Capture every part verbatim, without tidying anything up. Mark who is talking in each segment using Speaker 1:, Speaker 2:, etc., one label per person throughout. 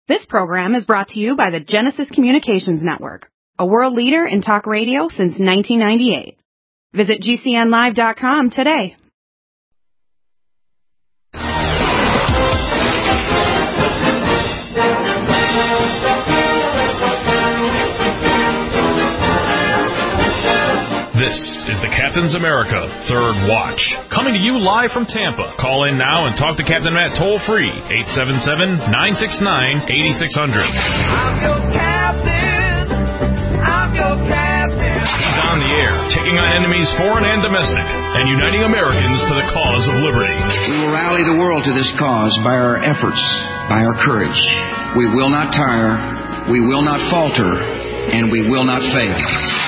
Speaker 1: This program is brought to you by the Genesis Communications Network, a world leader in talk radio since nineteen ninety-eight. Visit G C N live dot com today.
Speaker 2: This is the Captain's America Third Watch, coming to you live from Tampa. Call in now and talk to Captain Matt toll-free, eight seven seven, nine six nine, eight six zero zero.
Speaker 3: I'm your captain. I'm your captain.
Speaker 2: He's on the air, taking on enemies foreign and domestic, and uniting Americans to the cause of liberty.
Speaker 4: We will rally the world to this cause by our efforts, by our courage. We will not tire, we will not falter, and we will not fail.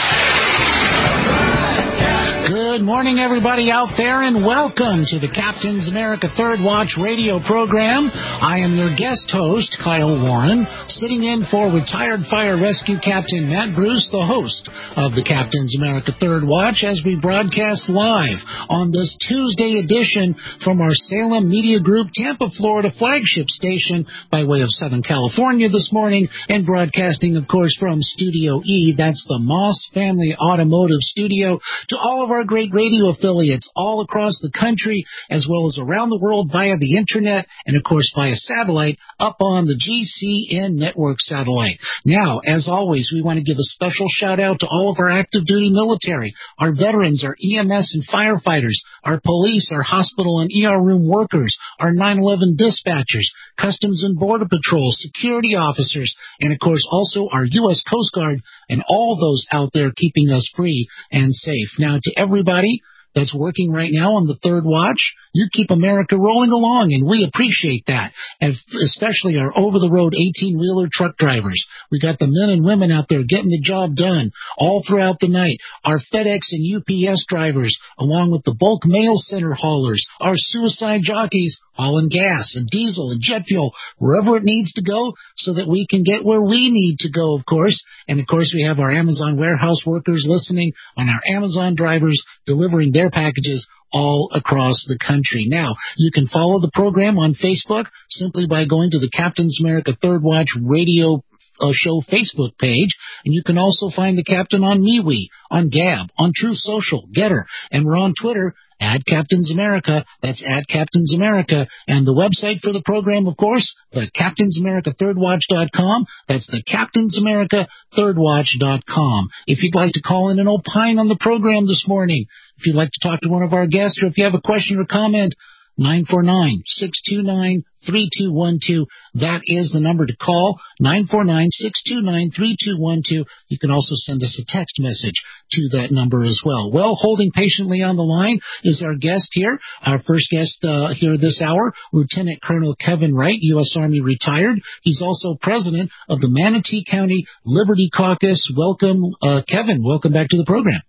Speaker 5: Good morning, everybody out there, and welcome to the Captain's America Third Watch radio program. I am your guest host, Kyle Warren, sitting in for retired fire rescue Captain Matt Bruce, the host of the Captain's America Third Watch, as we broadcast live on this Tuesday edition from our Salem Media Group, Tampa, Florida flagship station by way of Southern California this morning, and broadcasting, of course, from Studio E. That's the Moss Family Automotive Studio. To all of our great radio affiliates all across the country, as well as around the world via the internet, and of course via satellite up on the G C N network satellite. Now, as always, we want to give a special shout out to all of our active duty military, our veterans, our E M S and firefighters, our police, our hospital and E R room workers, our nine eleven dispatchers, Customs and Border Patrol, security officers, and of course also our U S Coast Guard and all those out there keeping us free and safe. Now, to everybody that's working right now on the Third Watch, you keep America rolling along, and we appreciate that, and especially our over-the-road eighteen-wheeler truck drivers. We got the men and women out there getting the job done all throughout the night. Our FedEx and U P S drivers, along with the bulk mail center haulers, our suicide jockeys hauling gas and diesel and jet fuel wherever it needs to go so that we can get where we need to go, of course. And, of course, we have our Amazon warehouse workers listening on our Amazon drivers delivering their packages all across the country. Now, you can follow the program on Facebook simply by going to the Captain's America Third Watch radio uh, show Facebook page, and you can also find the Captain on MeWe, on Gab, on Truth Social, Getter, and we're on Twitter at Captain's America. That's at Captain's America. And the website for the program, of course, the Captain's America Third Watch dot com. That's the Captain's America Third Watch dot com. If you'd like to call in and opine on the program this morning, if you'd like to talk to one of our guests, or if you have a question or comment, nine four nine, six two nine, three two one two. That is the number to call, nine four nine, six two nine, three two one two. You can also send us a text message to that number as well. Well, holding patiently on the line is our guest here, our first guest uh, here this hour, Lieutenant Colonel Kevin Wright, U S Army retired. He's also president of the Manatee County Liberty Caucus. Welcome, uh, Kevin. Welcome back to the program.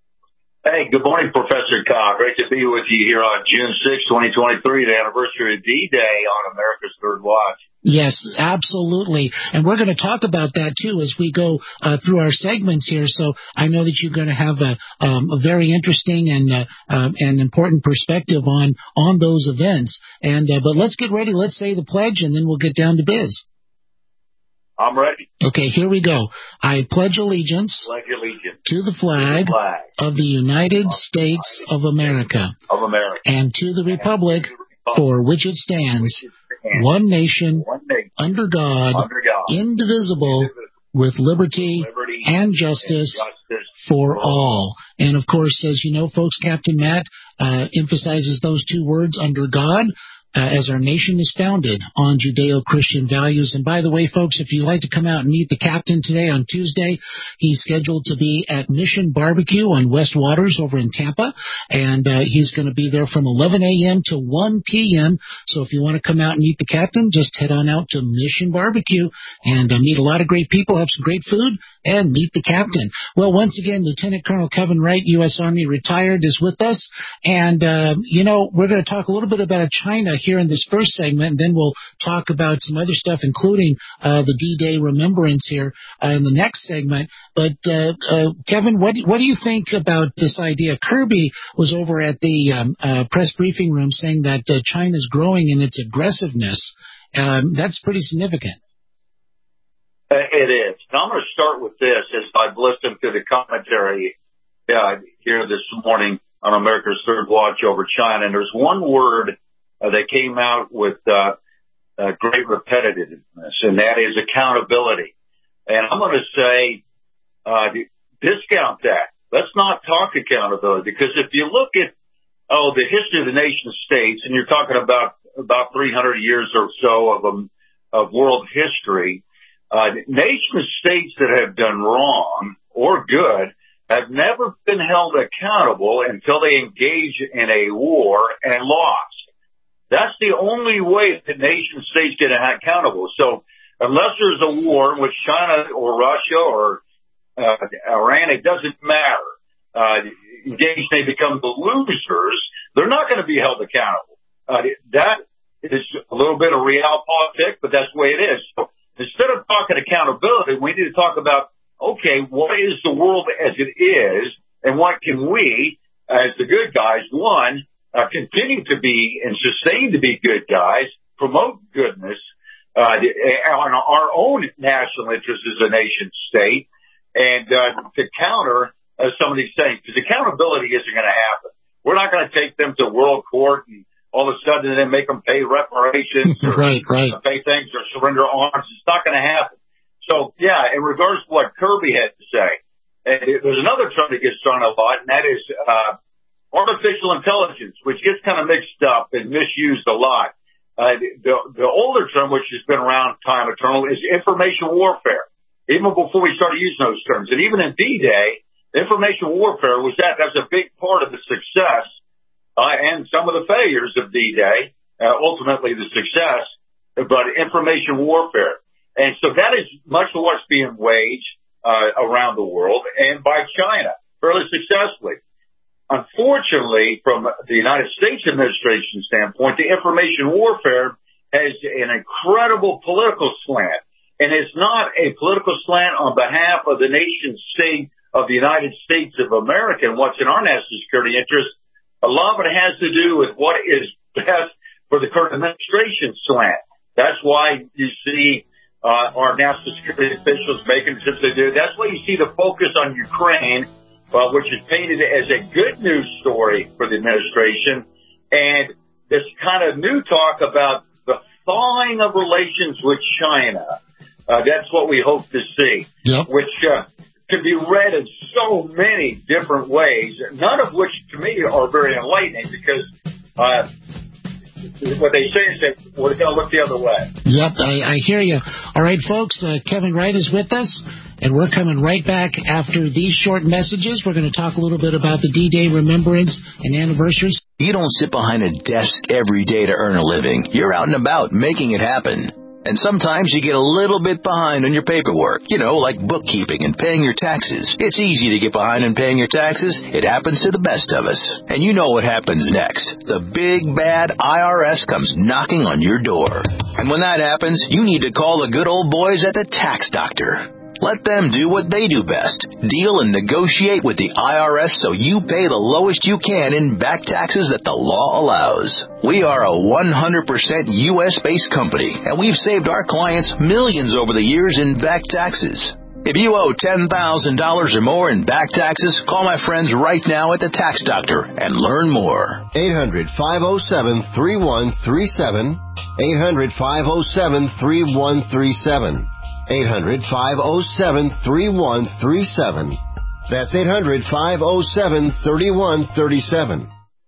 Speaker 6: Hey, good morning, Professor Cobb. Great to be with you here on June sixth, twenty twenty-three, the anniversary of D-Day on America's Third Watch.
Speaker 5: Yes, absolutely. And we're going to talk about that, too, as we go uh, through our segments here. So I know that you're going to have a, um, a very interesting and uh, um, and important perspective on, on those events. And uh, But let's get ready. Let's say the pledge, and then we'll get down to biz.
Speaker 6: I'm ready.
Speaker 5: Okay, here we go. I pledge allegiance,
Speaker 6: pledge allegiance
Speaker 5: to the flag,
Speaker 6: to the flag
Speaker 5: of the United of States United of America,
Speaker 6: of America,
Speaker 5: and to the republic, to the republic for which it stands, which it stands one, nation, one nation, under God, under God indivisible, indivisible, with liberty, liberty and justice, and justice for all. And, of course, as you know, folks, Captain Matt uh, emphasizes those two words, under God, Uh, as our nation is founded on Judeo-Christian values. And by the way, folks, if you'd like to come out and meet the captain today on Tuesday, he's scheduled to be at Mission Barbecue on West Waters over in Tampa, and uh, he's going to be there from eleven a.m. to one p.m. So if you want to come out and meet the captain, just head on out to Mission Barbecue and uh, meet a lot of great people, have some great food, and meet the captain. Well, once again, Lieutenant Colonel Kevin Wright, U S Army retired, is with us. And, uh, you know, we're going to talk a little bit about China here in this first segment, and then we'll talk about some other stuff, including uh, the D-Day remembrance here uh, in the next segment. But, uh, uh, Kevin, what, what do you think about this idea? Kirby was over at the um, uh, press briefing room saying that uh, China's growing in its aggressiveness. Um, that's pretty significant.
Speaker 6: it is. And I'm going to start with this as I've listened to the commentary uh, here this morning on America's Third Watch over China. And there's one word uh, that came out with uh, uh, great repetitiveness, and that is accountability. And I'm going to say uh, discount that. Let's not talk accountability, because if you look at, oh, the history of the nation states, and you're talking about about three hundred years or so of um, of world history, uh, nation states that have done wrong or good have never been held accountable until they engage in a war and lost. That's the only way that nation states get accountable. So unless there's a war in which China or Russia or uh, Iran, it doesn't matter, uh, engage, they become the losers, they're not going to be held accountable. Uh, that is a little bit of realpolitik, but that's the way it is. So instead of talking accountability, we need to talk about, okay, what is the world as it is, and what can we, as the good guys, one, uh, continue to be and sustain to be good guys, promote goodness, uh, on our own national interests as a nation state, and uh, to counter uh, some of these things, because accountability isn't going to happen. We're not going to take them to world court and all of a sudden then make them pay reparations or
Speaker 5: right, right.
Speaker 6: pay things or surrender arms. It's not going to happen. So, yeah, in regards to what Kirby had to say, and there's another term that gets thrown a lot, and that is uh, artificial intelligence, which gets kind of mixed up and misused a lot. Uh, the, the older term, which has been around time eternal, is information warfare, even before we started using those terms. And even in D-Day, information warfare was that. That's a big part of the success uh, and some of the failures of D-Day, uh, ultimately the success, but information warfare. And so that is much of what's being waged uh, around the world and by China fairly successfully. Unfortunately, from the United States administration standpoint, the information warfare has an incredible political slant. And it's not a political slant on behalf of the nation state of the United States of America and what's in our national security interest. A lot of it has to do with what is best for the current administration slant. That's why you see uh, our national security officials making the decisions they do. That's why you see the focus on Ukraine, uh, which is painted as a good news story for the administration, and this kind of new talk about the thawing of relations with China. Uh, that's what we hope to see,
Speaker 5: yep.
Speaker 6: which uh, can be read in so many different ways, none of which to me are very enlightening, because uh, what they say is that we're going to look the other way.
Speaker 5: Yep, I, I hear you. All right, folks, uh, Kevin Wright is with us, and we're coming right back after these short messages. We're going to talk a little bit about the D-Day remembrance and anniversaries.
Speaker 7: You don't sit behind a desk every day to earn a living. You're out and about making it happen. And sometimes you get a little bit behind on your paperwork, you know, like bookkeeping and paying your taxes. It's easy to get behind in paying your taxes. It happens to the best of us. And you know what happens next. The big, bad I R S comes knocking on your door. And when that happens, you need to call the good old boys at the Tax Doctor. Let them do what they do best. Deal and negotiate with the I R S so you pay the lowest you can in back taxes that the law allows. We are a one hundred percent U S-based company, and we've saved our clients millions over the years in back taxes. If you owe ten thousand dollars or more in back taxes, call my friends right now at the Tax Doctor and learn more.
Speaker 8: eight hundred, five oh seven, three one three seven. eight hundred, five oh seven, three one three seven. eight hundred, five oh seven, three one three seven. That's eight hundred, five oh seven, three one three seven.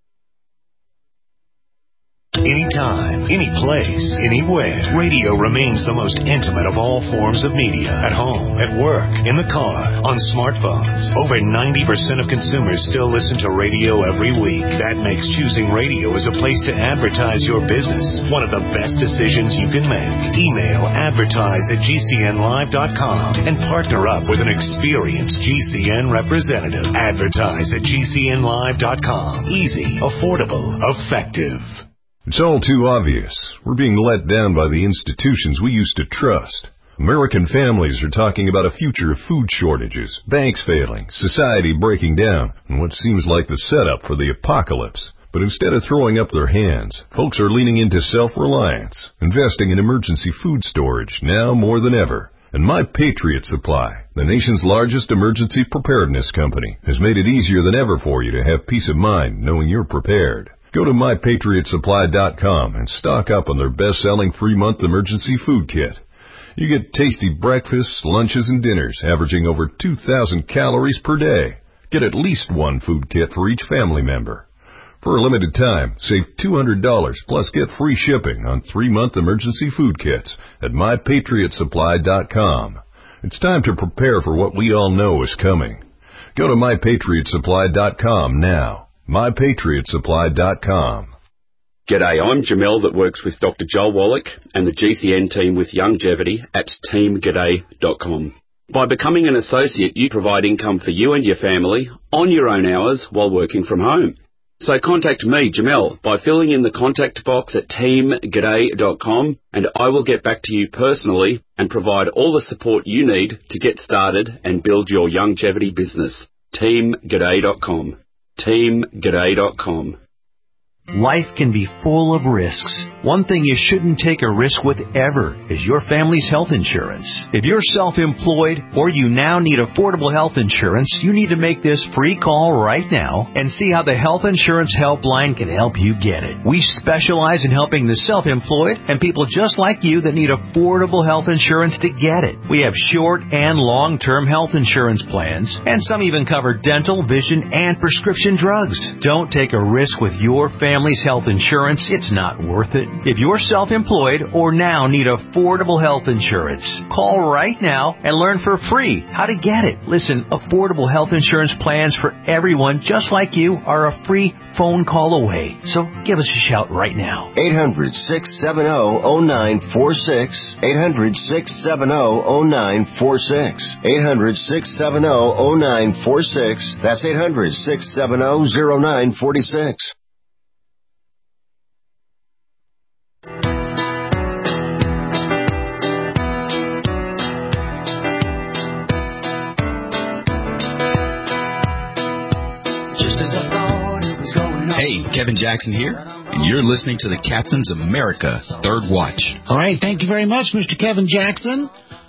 Speaker 9: Anytime, any place, anywhere, radio remains the most intimate of all forms of media. At home, at work, in the car, on smartphones. Over ninety percent of consumers still listen to radio every week. That makes choosing radio as a place to advertise your business one of the best decisions you can make. Email advertise at G C N live dot com and partner up with an experienced G C N representative. Advertise at G C N live dot com. Easy, affordable, effective.
Speaker 10: It's all too obvious. We're being let down by the institutions we used to trust. American families are talking about a future of food shortages, banks failing, society breaking down, and what seems like the setup for the apocalypse. But instead of throwing up their hands, folks are leaning into self-reliance, investing in emergency food storage now more than ever. And My Patriot Supply, the nation's largest emergency preparedness company, has made it easier than ever for you to have peace of mind knowing you're prepared. Go to my patriot supply dot com and stock up on their best-selling three-month emergency food kit. You get tasty breakfasts, lunches, and dinners averaging over two thousand calories per day. Get at least one food kit for each family member. For a limited time, save two hundred dollars plus get free shipping on three-month emergency food kits at my patriot supply dot com. It's time to prepare for what we all know is coming. Go to my patriot supply dot com now. my patriot supply dot com.
Speaker 11: G'day, I'm Jamel that works with Doctor Joel Wallach and the G C N team with Longevity at team g'day dot com. By becoming an associate, you provide income for you and your family on your own hours while working from home. So contact me, Jamel, by filling in the contact box at team g'day dot com, and I will get back to you personally and provide all the support you need to get started and build your longevity business. team g'day dot com. team g'day dot com.
Speaker 12: Life can be full of risks. One thing you shouldn't take a risk with ever is your family's health insurance. If you're self-employed or you now need affordable health insurance, you need to make this free call right now and see how the Health Insurance Helpline can help you get it. We specialize in helping the self-employed and people just like you that need affordable health insurance to get it. We have short and long-term health insurance plans, and some even cover dental, vision, and prescription drugs. Don't take a risk with your family. Family's health insurance, it's not worth it. If you're self-employed or now need affordable health insurance, call right now and learn for free how to get it. Listen, affordable health insurance plans for everyone just like you are a free phone call away. So give us a shout right now.
Speaker 8: eight hundred, six seven zero, zero nine four six. eight hundred, six seven zero, zero nine four six. eight hundred, six seven zero, zero nine four six. That's eight hundred, six seven zero, zero nine four six.
Speaker 13: Hey, Kevin Jackson here, and you're listening to the Captain's America Third Watch.
Speaker 5: All right, thank you very much, Mister Kevin Jackson.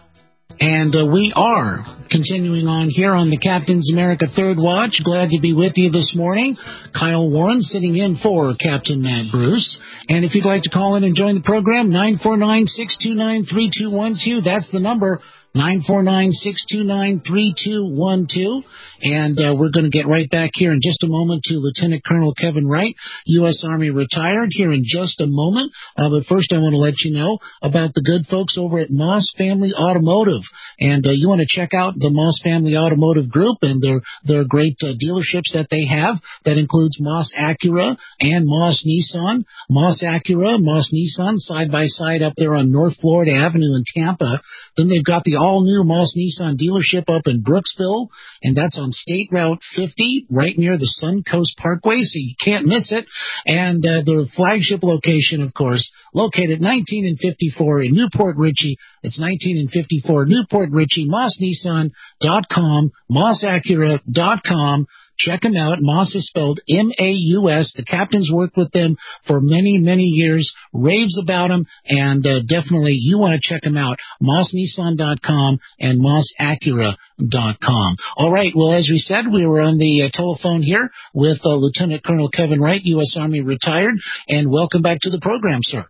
Speaker 5: And uh, we are continuing on here on the Captain's America Third Watch. Glad to be with you this morning. Kyle Warren sitting in for Captain Matt Bruce. And if you'd like to call in and join the program, nine four nine, six two nine, three two one two. That's the number. nine four nine, six two nine, three two one two. And uh, we're going to get right back here in just a moment to Lieutenant Colonel Kevin Wright, U S Army retired, here in just a moment. Uh, but first I want to let you know about the good folks over at Moss Family Automotive. And uh, you want to check out the Moss Family Automotive Group and their, their great uh, dealerships that they have. That includes Moss Acura and Moss Nissan. Moss Acura, Moss Nissan, side by side up there on North Florida Avenue in Tampa. Then they've got the all-new Moss Nissan dealership up in Brooksville, and that's on State Route fifty, right near the Suncoast Parkway, so you can't miss it. And uh, their flagship location, of course, located nineteen and fifty-four in Newport Richey. It's nineteen and fifty-four Newport Richey, moss nissan dot com, moss acura dot com. Check them out. Moss is spelled M A U S. The captain's worked with them for many, many years, raves about them, and uh, definitely you want to check them out. moss nissan dot com and moss acura dot com. All right, well, as we said, we were on the uh, telephone here with uh, Lieutenant Colonel Kevin Wright, U S Army retired, and welcome back to the program, sir.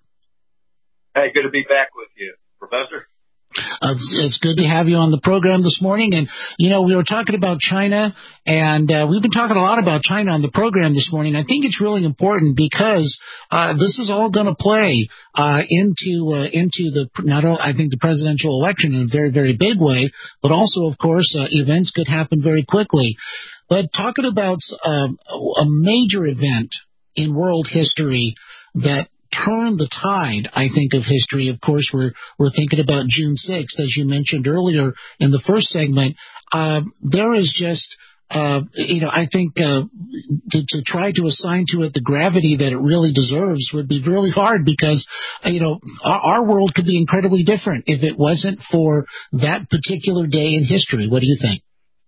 Speaker 6: Hey, good to be back with you, Professor.
Speaker 5: Uh, it's, it's good to have you on the program this morning. And, you know, we were talking about China, and uh, we've been talking a lot about China on the program this morning. I think it's really important because uh, this is all going to play uh, into uh, into the not only, I think, the presidential election in a very, very big way, but also, of course, uh, events could happen very quickly. But talking about uh, a major event in world history that turn the tide, I think, of history. Of course, we're we're thinking about June sixth, as you mentioned earlier in the first segment. Uh, there is just, uh, you know, I think uh, to, to try to assign to it the gravity that it really deserves would be really hard because, uh, you know, our, our world could be incredibly different if it wasn't for that particular day in history. What do you think?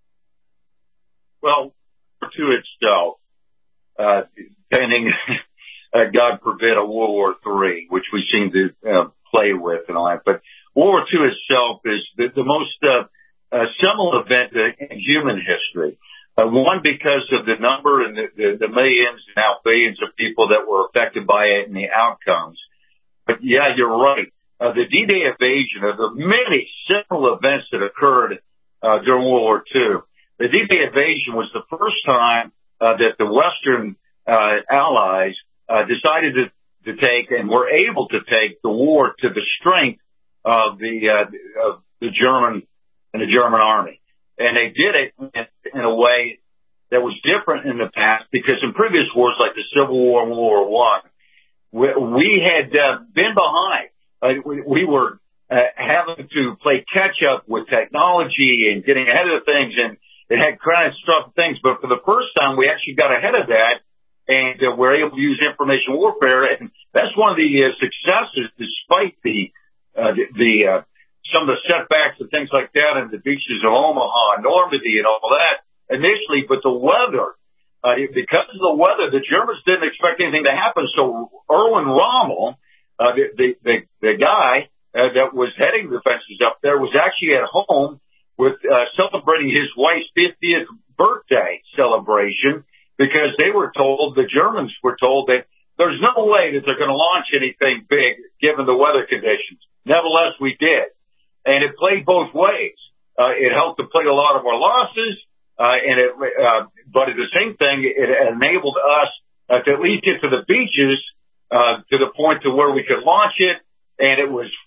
Speaker 6: Well, to itself, uh, pending... Uh, God forbid a World War Three, which we seem to uh, play with and all that. But World War Two itself is the, the most uh, uh, seminal event in human history. Uh, one, because of the number and the, the, the millions and now billions of people that were affected by it and the outcomes. But yeah, you're right. Uh, the D-Day invasion, of the many seminal events that occurred uh, during World War Two, the D-Day invasion was the first time uh, that the Western uh, allies uh, decided to, to take and were able to take the war to the strength of the uh, of the German and the German army. And they did it in, in a way that was different in the past, because in previous wars like the Civil War and World War One, we, we had uh, been behind. Uh, we, we were uh, having to play catch up with technology and getting ahead of things, and it had catastrophic things. But for the first time, we actually got ahead of that, and uh, we're able to use information warfare. And that's one of the uh, successes, despite the uh, the, the uh, some of the setbacks and things like that in the beaches of Omaha, Normandy, and all that initially. But the weather, uh, because of the weather, the Germans didn't expect anything to happen. So Erwin Rommel, uh, the, the, the, the guy uh, that was heading the defenses up there, was actually at home with uh, celebrating his wife's fiftieth birthday celebration, because they were told, the Germans were told, that there's no way that they're going to launch anything big given the weather conditions. Nevertheless, we did. And it played both ways. Uh, it helped to play a lot of our losses, uh, and it, uh, but at the same thing, it enabled us uh, to at least get to the beaches, uh, to the point to where we could launch it. And it was,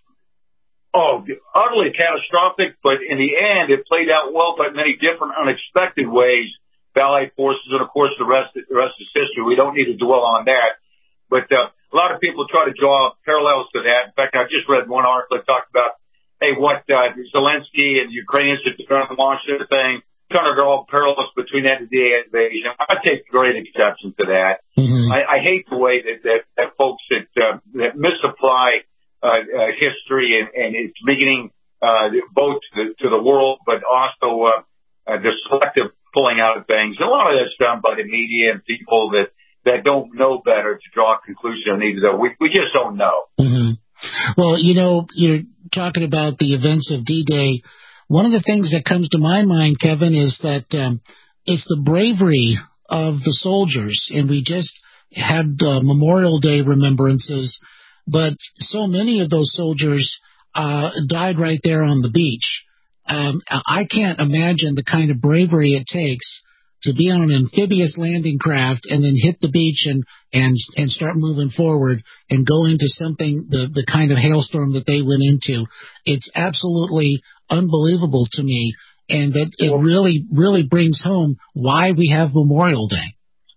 Speaker 6: oh, utterly catastrophic, but in the end, it played out well, but many different unexpected ways. Allied forces, and of course, the rest, the rest is history. We don't need to dwell on that. But, uh, a lot of people try to draw parallels to that. In fact, I just read one article that talked about, hey, what uh, Zelensky and the Ukrainians are trying to launch their thing, trying to draw parallels between that and the invasion. I take great exception to that. Mm-hmm. I, I hate the way that, that, that folks that, uh, that misapply uh, uh, history and, and its meaning uh, both to the, to the world, but also uh, uh, the selective pulling out of things. A lot of that's done by the media and people that, that don't know better to draw a conclusion. Either we, we just don't know.
Speaker 5: Mm-hmm. Well, you know, you're talking about the events of D-Day. One of the things that comes to my mind, Kevin, is that um, it's the bravery of the soldiers. And we just had uh, Memorial Day remembrances, but so many of those soldiers uh, died right there on the beach. Um, I can't imagine the kind of bravery it takes to be on an amphibious landing craft and then hit the beach and, and, and start moving forward and go into something, the, the kind of hailstorm that they went into. It's absolutely unbelievable to me. And that it really, really brings home why we have Memorial Day.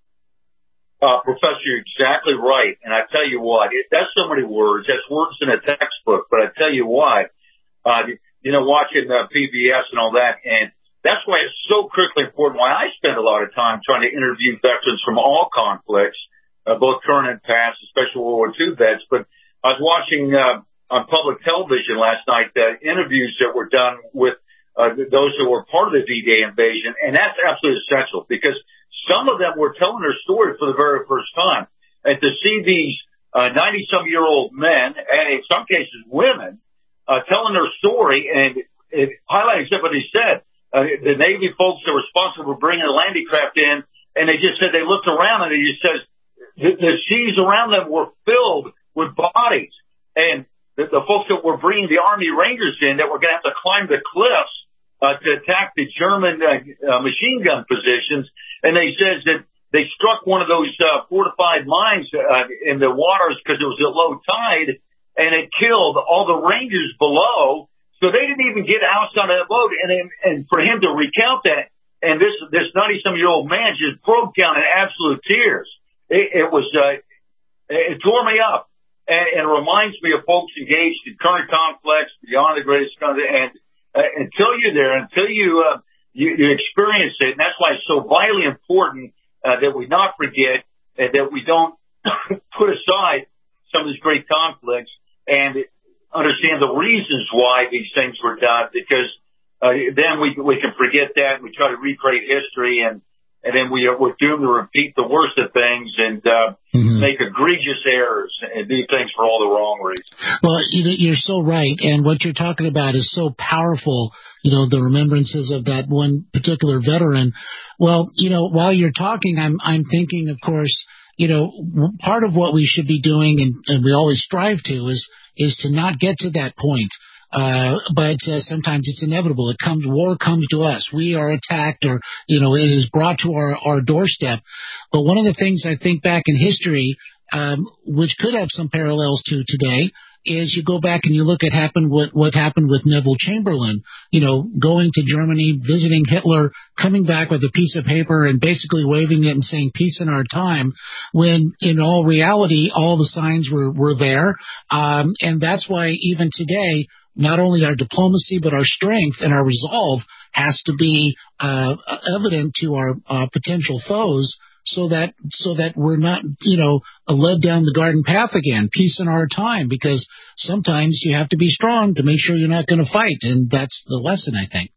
Speaker 6: Uh, Professor, you're exactly right. And I tell you what, it, that's so many words. That's words in a textbook. But I tell you what, uh, you know, watching uh, P B S and all that, and that's why it's so critically important, why I spend a lot of time trying to interview veterans from all conflicts, uh, both current and past, especially World War Two vets. But I was watching uh, on public television last night uh, interviews that were done with uh, those who were part of the D-Day invasion, and that's absolutely essential, because some of them were telling their story for the very first time. And to see these uh, ninety-some-year-old men, and in some cases women, uh, telling their story, and it highlights what he said. Uh, the Navy folks that were responsible for bringing the landing craft in, and they just said they looked around and they just said the, the seas around them were filled with bodies. And the, the folks that were bringing the Army Rangers in that were going to have to climb the cliffs uh, to attack the German uh, uh, machine gun positions. And they said that they struck one of those uh, fortified mines uh, in the waters because it was at low tide, and it killed all the Rangers below. So they didn't even get outside of that boat, and and for him to recount that, and this this ninety-some-year-old man just broke down in absolute tears. It, it was uh, it tore me up, and, and it reminds me of folks engaged in current conflicts beyond the greatest country. And uh, until you're there, until you, uh, you you experience it, and that's why it's so vitally important uh, that we not forget, and that we don't put aside some of these great conflicts and understand the reasons why these things were done, because uh, then we we can forget that and we try to recreate history, and and then we are, we're doomed to repeat the worst of things and uh, mm-hmm. make egregious errors and do things for all the wrong reasons.
Speaker 5: Well, you're so right, and what you're talking about is so powerful, you know, the remembrances of that one particular veteran. Well, you know, while you're talking, I'm I'm thinking, of course, you know, part of what we should be doing, and, and we always strive to, is is to not get to that point. Uh, but uh, sometimes it's inevitable. It comes, war comes to us. We are attacked, or, you know, it is brought to our, our doorstep. But one of the things I think back in history, um, which could have some parallels to today, is you go back and you look at happened what, what happened with Neville Chamberlain, you know, going to Germany, visiting Hitler, coming back with a piece of paper and basically waving it and saying peace in our time, when in all reality, all the signs were, were there. Um, and that's why even today, not only our diplomacy, but our strength and our resolve has to be uh, evident to our uh, potential foes, so that so that we're not, you know, led down the garden path again. Peace in our time, because sometimes you have to be strong to make sure you're not going to fight, and that's the lesson, I think.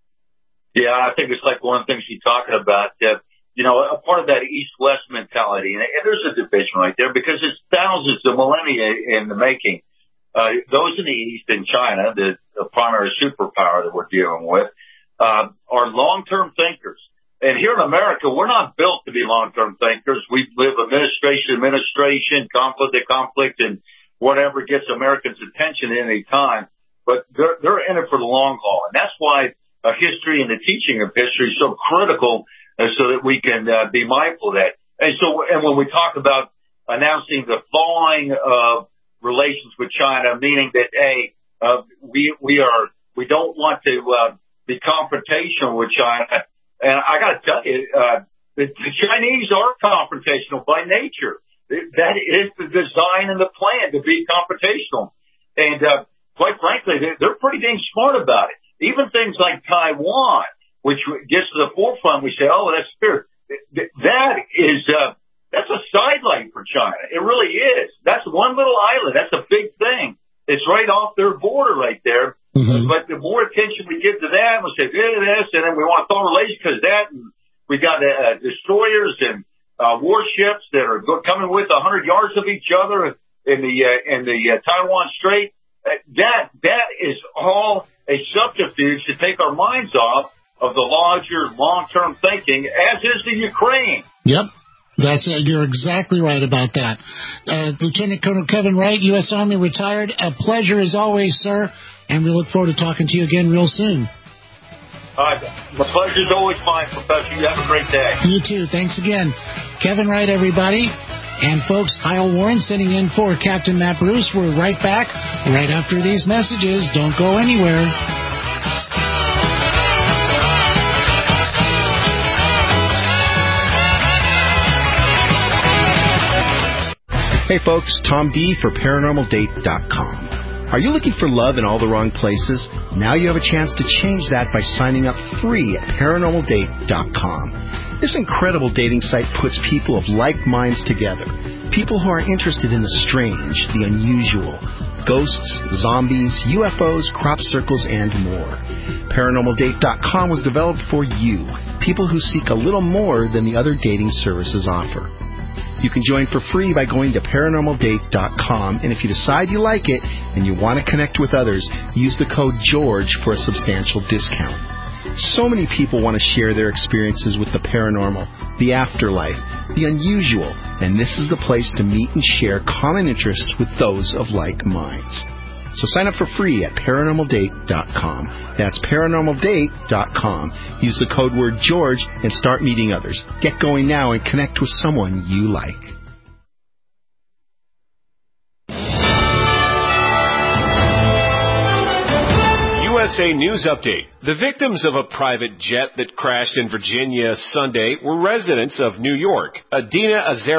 Speaker 6: Yeah, I think it's like one of the things you're talking about. Uh, you know, a part of that East-West mentality, and, and there's a division right there because it's thousands of millennia in the making. Uh, those in the East, in China, the, the primary superpower that we're dealing with, uh, are long-term thinkers. And here in America, we're not built to be long-term thinkers. We live administration to administration, conflict to conflict, and whatever gets Americans' attention at any time. But they're, they're in it for the long haul. And that's why uh, history and the teaching of history is so critical, uh, so that we can uh, be mindful of that. And so, and when we talk about announcing the thawing of relations with China, meaning that, hey, uh, we, we are, we don't want to, uh, be confrontational with China. And I gotta tell you, uh, the, the Chinese are confrontational by nature. That is the design and the plan, to be confrontational. And, uh, quite frankly, they're, they're pretty dang smart about it. Even things like Taiwan, which gets to the forefront, we say, oh, that's spirit. That is, uh, That's a sidelight for China. It really is. That's one little island. That's a big thing. It's right off their border right there. Mm-hmm. But the more attention we give to that, we say, yeah, this, and then we want to throw relations because of that. And we got uh, destroyers and uh, warships that are coming with a hundred yards of each other in the uh, in the uh, Taiwan Strait. Uh, that that is all a subterfuge to take our minds off of the larger long-term thinking, as is the Ukraine.
Speaker 5: Yep. That's it. You're exactly right about that. Uh, Lieutenant Colonel Kevin Wright, U S Army retired. A pleasure as always, sir, and we look forward to talking to you again real soon.
Speaker 6: Uh, the pleasure's always mine, Professor. You have a great day.
Speaker 5: You too. Thanks again. Kevin Wright, everybody. And folks, Kyle Warren sitting in for Captain Matt Bruce. We're right back right after these messages. Don't go anywhere.
Speaker 14: Hey folks, Tom D for paranormal date dot com. Are you looking for love in all the wrong places? Now you have a chance to change that by signing up free at paranormal date dot com. This incredible dating site puts people of like minds together. People who are interested in the strange, the unusual, ghosts, zombies, U F Os, crop circles, and more. paranormal date dot com was developed for you, people who seek a little more than the other dating services offer. You can join for free by going to paranormal date dot com, and if you decide you like it and you want to connect with others, use the code GEORGE for a substantial discount. So many people want to share their experiences with the paranormal, the afterlife, the unusual, and this is the place to meet and share common interests with those of like minds. So sign up for free at paranormal date dot com. That's paranormal date dot com. Use the code word George and start meeting others. Get going now and connect with someone you like.
Speaker 15: U S A News Update. The victims of a private jet that crashed in Virginia Sunday were residents of New York. Adina Azarian,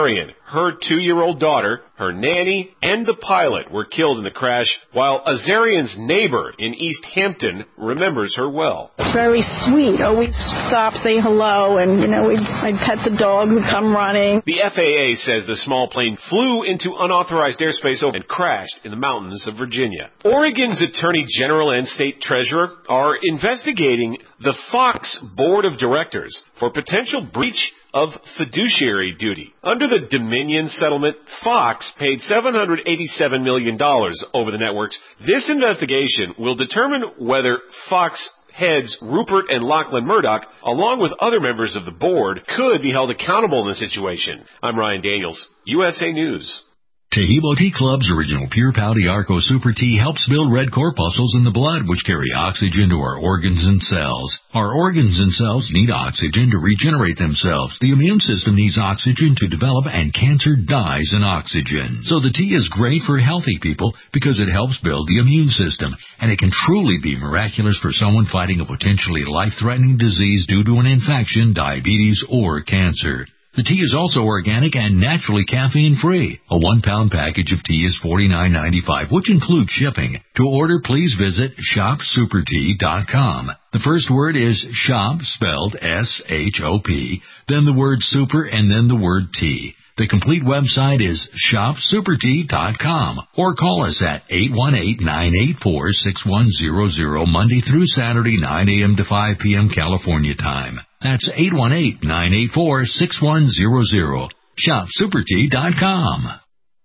Speaker 15: her two-year-old daughter, her nanny, and the pilot were killed in the crash, while Azarian's neighbor in East Hampton remembers her well.
Speaker 16: Very sweet. Always stop, say hello, and, you know, we'd, I'd pet the dog who'd come running.
Speaker 15: The F A A says the small plane flew into unauthorized airspace and crashed in the mountains of Virginia. Oregon's Attorney General and State Treasurer are investigating the Fox Board of Directors for potential breach of fiduciary duty. Under the Dominion settlement, Fox paid seven hundred eighty-seven million dollars over the networks. This investigation will determine whether Fox heads Rupert and Lachlan Murdoch, along with other members of the board, could be held accountable in the situation. I'm Ryan Daniels, U S A News.
Speaker 17: Tahibo Tea Club's original Pure Pouty Arco Super Tea helps build red corpuscles in the blood, which carry oxygen to our organs and cells. Our organs and cells need oxygen to regenerate themselves. The immune system needs oxygen to develop, and cancer dies in oxygen. So the tea is great for healthy people because it helps build the immune system, and it can truly be miraculous for someone fighting a potentially life-threatening disease due to an infection, diabetes, or cancer. The tea is also organic and naturally caffeine-free. A one-pound package of tea is forty-nine ninety-five, which includes shipping. To order, please visit shop super tea dot com. The first word is shop, spelled S H O P, then the word super, and then the word tea. The complete website is shop super tea dot com, or call us at eight one eight, nine eight four, six one zero zero Monday through Saturday, nine a.m. to five p.m. California time. That's eight one eight, nine eight four, six one zero zero. shop super tea dot com.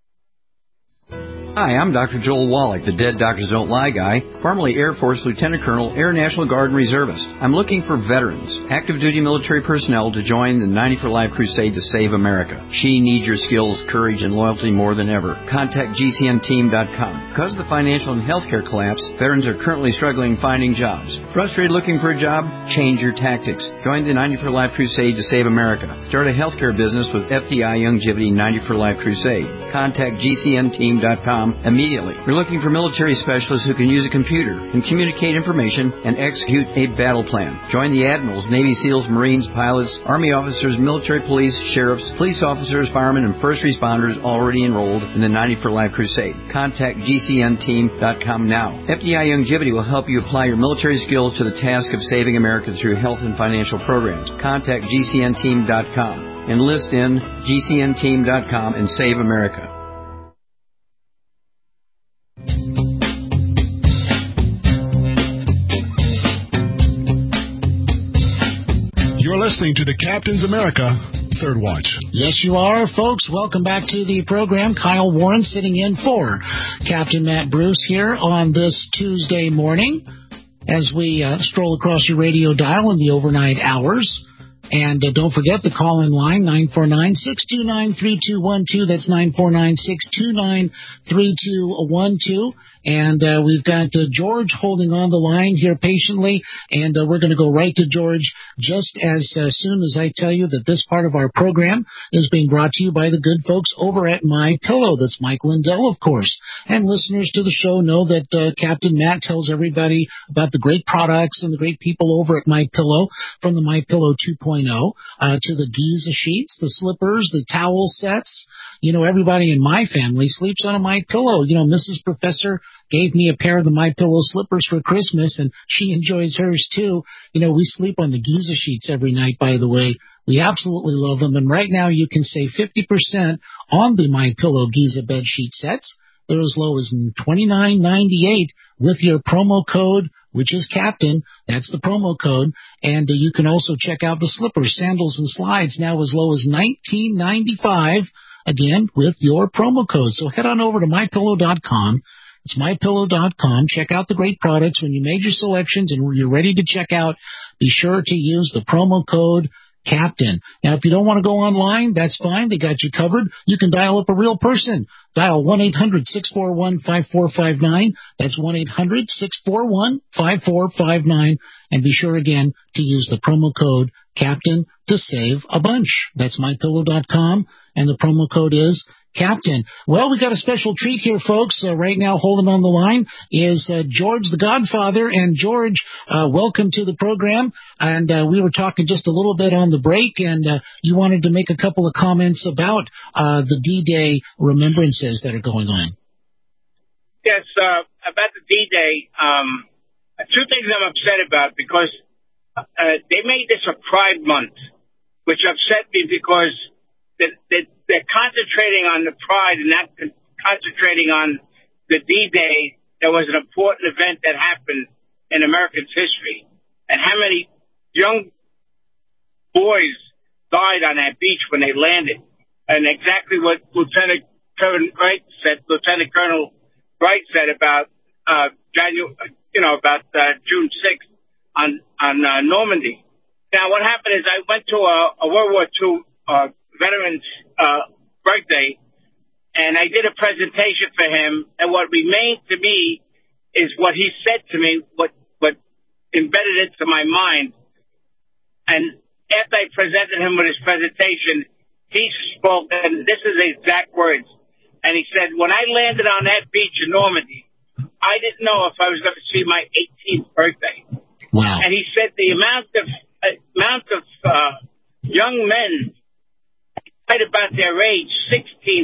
Speaker 18: Hi, I'm Doctor Joel Wallach, the Dead Doctors Don't Lie guy, formerly Air Force Lieutenant Colonel, Air National Guard and Reservist. I'm looking for veterans, active duty military personnel to join the ninety for Life crusade to save America. She needs your skills, courage, and loyalty more than ever. Contact G C N team dot com. Because of the financial and healthcare collapse, veterans are currently struggling finding jobs. Frustrated looking for a job? Change your tactics. Join the ninety for Life crusade to save America. Start a healthcare business with F D I Longevity ninety for Life crusade. Contact G C N team dot com immediately. We're looking for military specialists who can use a computer and communicate information and execute a battle plan. Join the admirals, Navy SEALs, Marines, pilots, Army officers, military police, sheriffs, police officers, firemen, and first responders already enrolled in the ninety for Life crusade. Contact G C N team dot com now. F D I Longevity will help you apply your military skills to the task of saving America through health and financial programs. Contact G C N team dot com. Enlist in G C N team dot com and save America.
Speaker 5: You're listening to the Captain's America Third Watch. Yes, you are, folks. Welcome back to the program. Kyle Warren sitting in for Captain Matt Bruce here on this Tuesday morning as we uh, stroll across your radio dial in the overnight hours. And uh, don't forget the call-in line, nine four nine, six two nine, three two one two. That's nine four nine, six two nine, three two one two. And uh, we've got uh, George holding on the line here patiently, and uh, we're going to go right to George just as uh, soon as I tell you that this part of our program is being brought to you by the good folks over at MyPillow. That's Mike Lindell, of course. And listeners to the show know that uh, Captain Matt tells everybody about the great products and the great people over at MyPillow, from the MyPillow two point oh uh, to the Giza sheets, the slippers, the towel sets. You know, everybody in my family sleeps on a MyPillow. You know, Missus Professor gave me a pair of the MyPillow slippers for Christmas, and she enjoys hers too. You know, we sleep on the Giza sheets every night, by the way. We absolutely love them, and right now you can save fifty percent on the MyPillow Giza bed sheet sets. They're as low as twenty-nine ninety-eight with your promo code, which is Captain. That's the promo code. And uh, you can also check out the slippers, sandals, and slides now as low as nineteen ninety-five. Again, with your promo code. So head on over to my pillow dot com. It's my pillow dot com. Check out the great products. When you made your selections and you're ready to check out, be sure to use the promo code Captain. Now, if you don't want to go online, that's fine. They got you covered. You can dial up a real person. Dial one eight hundred, six four one, five four five nine. That's one eight hundred, six four one, five four five nine. And be sure, again, to use the promo code Captain to save a bunch. That's my pillow dot com. And the promo code is captain. Well, we got a special treat here, folks. Uh, right now, holding on the line is uh, George the Godfather. And George, uh, welcome to the program. And uh, we were talking just a little bit on the break, and uh, you wanted to make a couple of comments about uh, the D-Day remembrances that are going on.
Speaker 19: Yes, uh, about the D-Day, um, two things I'm upset about, because uh, they made this a Pride Month, which upset me because they, they, they're concentrating on the Pride and not concentrating on the D-Day. That was an important event that happened in American history, and how many young boys died on that beach when they landed, and exactly what Lieutenant Kevin Wright said, Lieutenant Colonel Wright said about uh, January, you know, about uh, June sixth on on uh, Normandy. Now, what happened is I went to a, a World War Two uh, veterans uh, birthday, and I did a presentation for him. And what remained to me is what he said to me, what what embedded into my mind. And after I presented him with his presentation, he spoke, and this is the exact words. And he said, when I landed on that beach in Normandy, I didn't know if I was going to see my eighteenth birthday.
Speaker 5: Wow.
Speaker 19: And he said the amount of uh, amount of uh, young men right about their age, sixteen,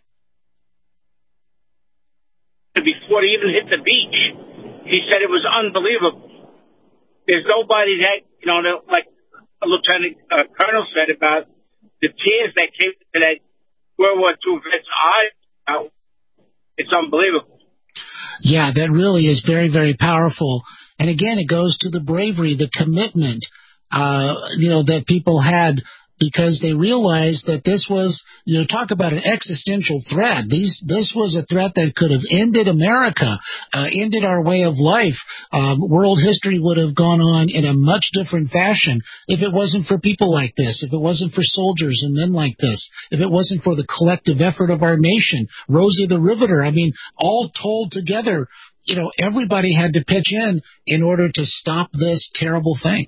Speaker 19: seventeen, before they even hit the beach, he said it was unbelievable. There's nobody that, you know, like a Lieutenant uh, Colonel said about the tears that came to that World War Two vet's eyes. It's unbelievable.
Speaker 5: Yeah, that really is very, very powerful. And again, it goes to the bravery, the commitment, uh, you know, that people had, because they realized that this was, you know, talk about an existential threat. These, this was a threat that could have ended America, uh, ended our way of life. Um, world history would have gone on in a much different fashion if it wasn't for people like this, if it wasn't for soldiers and men like this, if it wasn't for the collective effort of our nation. Rosie the Riveter, I mean, all told together, you know, everybody had to pitch in in order to stop this terrible thing.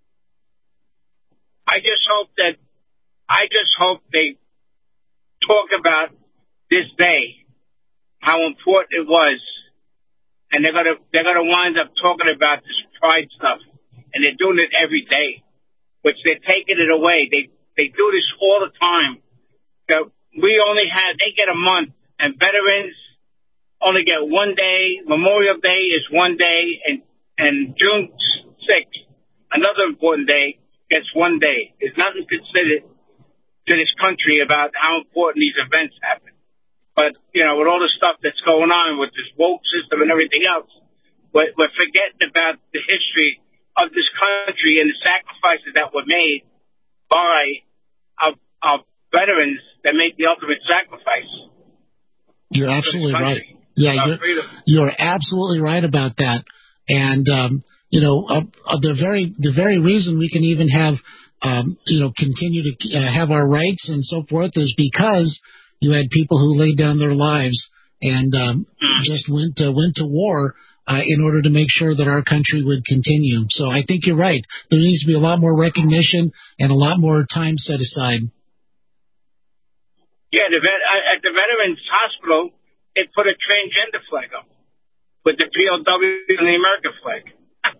Speaker 19: I just hope that, I just hope they talk about this day, how important it was, and they're gonna, they're gonna wind up talking about this Pride stuff, and they're doing it every day, which they're taking it away. They, they do this all the time. So we only have, they get a month, and veterans only get one day. Memorial Day is one day, and, and June sixth, another important day, gets one day. There's nothing considered to this country about how important these events happen. But, you know, with all the stuff that's going on with this woke system and everything else, we're, we're forgetting about the history of this country and the sacrifices that were made by our, our veterans that made the ultimate sacrifice.
Speaker 5: You're absolutely right. Yeah, you're, you're absolutely right about that. And, um, you know, uh, uh, the very the very reason we can even have, um, you know, continue to uh, have our rights and so forth is because you had people who laid down their lives and um, just went to, went to war uh, in order to make sure that our country would continue. So I think you're right. There needs to be a lot more recognition and a lot more time set aside.
Speaker 19: Yeah, the vet, at the Veterans Hospital, they put a transgender flag up with the P O W and the American flag.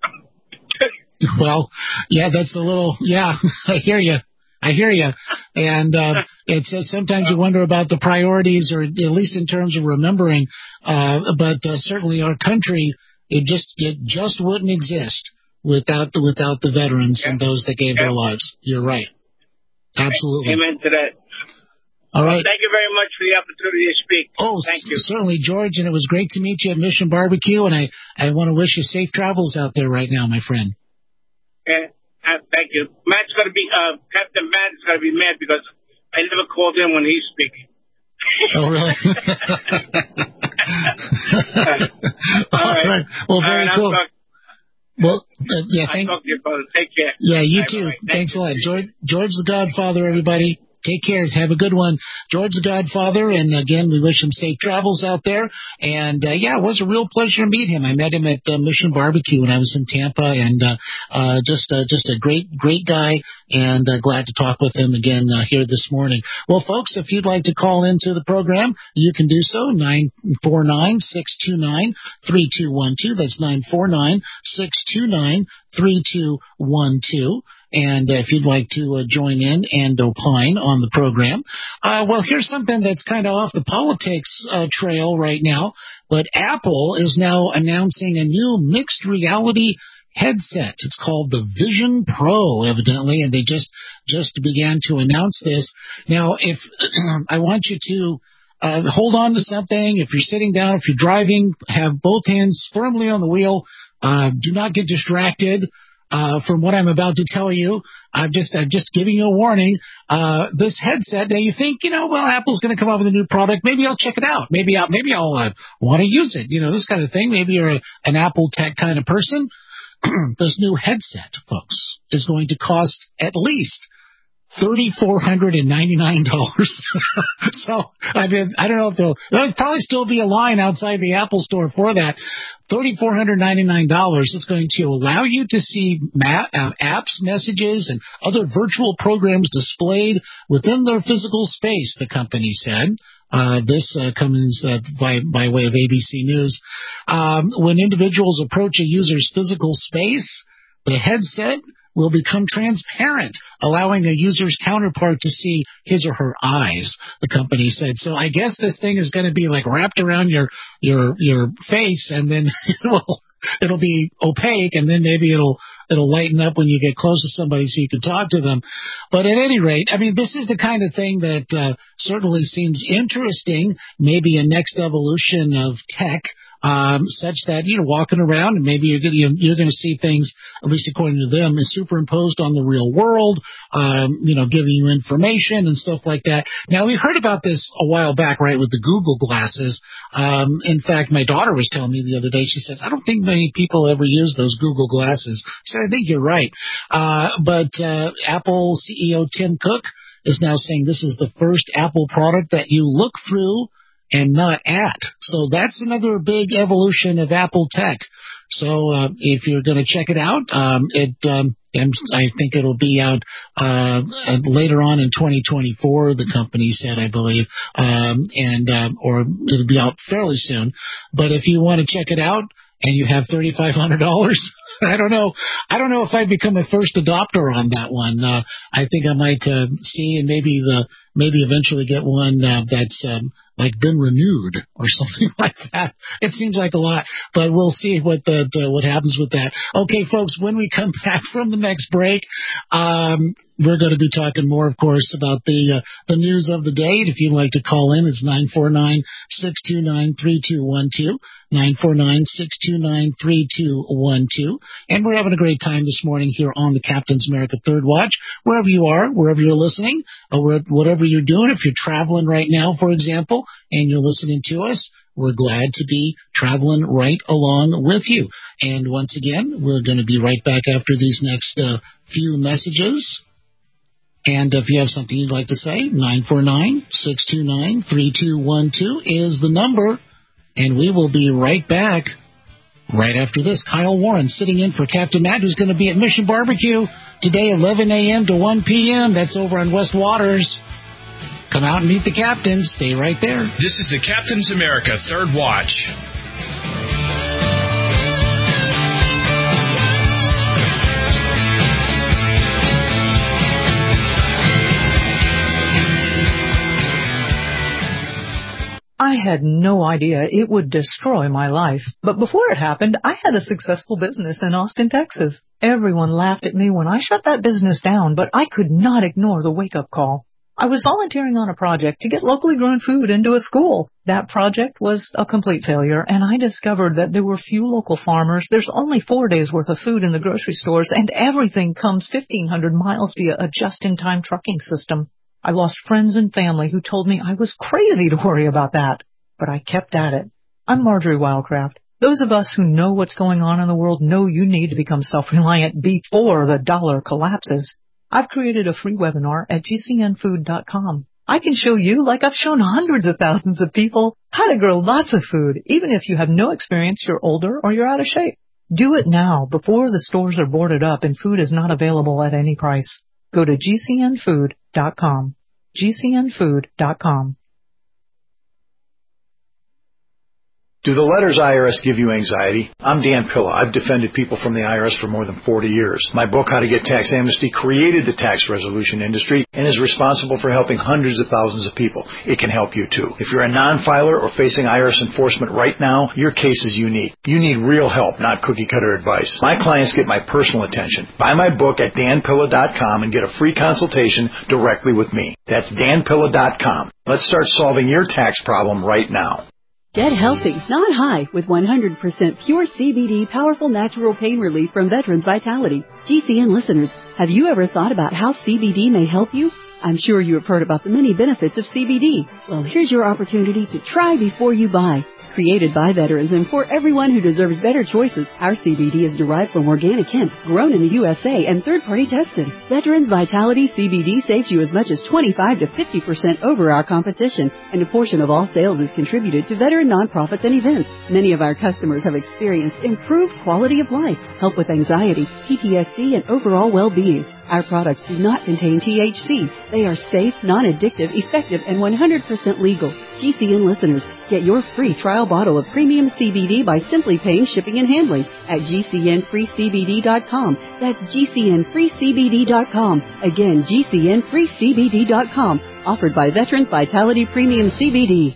Speaker 5: Well, yeah, that's a little, yeah, I hear you. I hear you. And uh, it's uh, sometimes you wonder about the priorities, or at least in terms of remembering. Uh, but uh, certainly our country, it just it just wouldn't exist without the without the veterans yeah. and those that gave yeah. their lives. You're right. Absolutely.
Speaker 19: Amen to that.
Speaker 5: All right.
Speaker 19: Well, thank you very much for the opportunity to speak.
Speaker 5: Oh,
Speaker 19: thank you.
Speaker 5: Certainly, George, and it was great to meet you at Mission Barbecue, and I, I want to wish you safe travels out there right now, my friend.
Speaker 19: Yeah, uh, thank you. Matt's going to be, uh, Captain Matt is going to be mad because I never called in when he's speaking.
Speaker 5: Oh, really? All, All right. right. Well, very right, cool. Talk- well, uh, yeah, thank
Speaker 19: you. Take care.
Speaker 5: Yeah, you
Speaker 19: Bye,
Speaker 5: too.
Speaker 19: bye.
Speaker 5: Thanks
Speaker 19: Thank
Speaker 5: a lot. George, George the Godfather, everybody. Take care. Have a good one. George the Godfather, and again, we wish him safe travels out there. And, uh, yeah, it was a real pleasure to meet him. I met him at uh, Mission Barbecue when I was in Tampa, and uh, uh, just uh, just a great, great guy, and uh, glad to talk with him again uh, here this morning. Well, folks, if you'd like to call into the program, you can do so, nine four nine, six two nine, three two one two. That's nine four nine, six two nine, three two one two. And uh, if you'd like to uh, join in and opine on the program. Uh, well, here's something that's kind of off the politics uh, trail right now, but Apple is now announcing a new mixed reality headset. It's called the Vision Pro, evidently, and they just just began to announce this. Now, if I want you to uh, hold on to something, if you're sitting down, if you're driving, have both hands firmly on the wheel. Uh, do not get distracted. Uh, from what I'm about to tell you, I'm just, I'm just giving you a warning. Uh, this headset, now you think, you know, well, Apple's going to come out with a new product. Maybe I'll check it out. Maybe I'll, maybe I'll uh, want to use it. You know, this kind of thing. Maybe you're a, an Apple tech kind of person. This new headset, folks, is going to cost at least three thousand four hundred ninety-nine dollars. So, I mean, I don't know if there'll, there'll probably still be a line outside the Apple store for that. three thousand four hundred ninety-nine dollars is going to allow you to see map, uh, apps, messages, and other virtual programs displayed within their physical space, the company said. Uh, this uh, comes uh, by, by way of A B C News. Um, when individuals approach a user's physical space, the headset will become transparent, allowing a user's counterpart to see his or her eyes, the company said. So I guess this thing is going to be like wrapped around your your your face, and then it will it'll be opaque, and then maybe it'll it'll lighten up when you get close to somebody so you can talk to them. But at any rate, I mean, this is the kind of thing that uh, certainly seems interesting, maybe a next evolution of tech. Um, such that, you know, walking around and maybe you're going to, you're going to see things, at least according to them, is superimposed on the real world, um, you know, giving you information and stuff like that. Now, we heard about this a while back, right, with the Google glasses. Um, in fact, my daughter was telling me the other day, she says, I don't think many people ever use those Google glasses. I said, I think you're right. Uh, but, uh, Apple C E O Tim Cook is now saying this is the first Apple product that you look through and not at. So that's another big evolution of Apple tech. So uh, if you're going to check it out, um, it um, and I think it'll be out uh, later on in twenty twenty-four, the company said, I believe, um, and uh, or it'll be out fairly soon. But if you want to check it out and you have three thousand five hundred dollars, I don't know. I don't know if I'd become a first adopter on that one. Uh, I think I might uh, see and maybe the maybe eventually get one uh, that's um, like been renewed or something like that. It seems like a lot, but we'll see what the uh, what happens with that. Okay, folks, when we come back from the next break, um, we're going to be talking more, of course, about the uh, the news of the day. If you'd like to call in, it's nine four nine, six two nine, three two one two, nine four nine, six two nine, three two one two. And we're having a great time this morning here on the Captain's America Third Watch, wherever you are, wherever you're listening, or whatever you're doing. If you're traveling right now, for example, and you're listening to us, we're glad to be traveling right along with you. And once again, we're going to be right back after these next uh, few messages. And if you have something you'd like to say, nine four nine, six two nine, three two one two is the number. And we will be right back right after this. Kyle Warren sitting in for Captain Matt, who's going to be at Mission Barbecue today, eleven a.m. to one p.m. That's over on West Waters. Come out and meet the captain. Stay right there.
Speaker 2: This is the Captain's America Third Watch.
Speaker 20: I had no idea it would destroy my life. But before it happened, I had a successful business in Austin, Texas. Everyone laughed at me when I shut that business down, but I could not ignore the wake-up call. I was volunteering on a project to get locally grown food into a school. That project was a complete failure, and I discovered that there were few local farmers. There's only four days' worth of food in the grocery stores, and everything comes fifteen hundred miles via a just-in-time trucking system. I lost friends and family who told me I was crazy to worry about that, but I kept at it. I'm Marjorie Wildcraft. Those of us who know what's going on in the world know you need to become self-reliant before the dollar collapses. I've created a free webinar at G C N food dot com. I can show you, like I've shown hundreds of thousands of people, how to grow lots of food, even if you have no experience, you're older, or you're out of shape. Do it now, before the stores are boarded up and food is not available at any price. Go to G C N food dot com. G C N food dot com.
Speaker 21: Do the letters I R S give you anxiety? I'm Dan Pilla. I've defended people from the I R S for more than forty years. My book, How to Get Tax Amnesty, created the tax resolution industry and is responsible for helping hundreds of thousands of people. It can help you, too. If you're a non-filer or facing I R S enforcement right now, your case is unique. You need real help, not cookie-cutter advice. My clients get my personal attention. Buy my book at Dan Pilla dot com and get a free consultation directly with me. That's Dan Pilla dot com. Let's start solving your tax problem right now.
Speaker 22: Get healthy, not high, with one hundred percent pure C B D powerful natural pain relief from Veterans Vitality. G C N listeners, have you ever thought about how C B D may help you? I'm sure you have heard about the many benefits of C B D. Well, here's your opportunity to try before you buy. Created by veterans and for everyone who deserves better choices, our C B D is derived from organic hemp, grown in the U S A and third-party tested. Veterans Vitality C B D saves you as much as twenty-five to fifty percent over our competition, and a portion of all sales is contributed to veteran nonprofits and events. Many of our customers have experienced improved quality of life, help with anxiety, P T S D, and overall well-being. Our products do not contain T H C. They are safe, non-addictive, effective, and one hundred percent legal. G C N listeners, get your free trial bottle of premium C B D by simply paying shipping and handling at G C N free C B D dot com. That's G C N free C B D dot com. Again, G C N free C B D dot com. Offered by Veterans Vitality Premium C B D.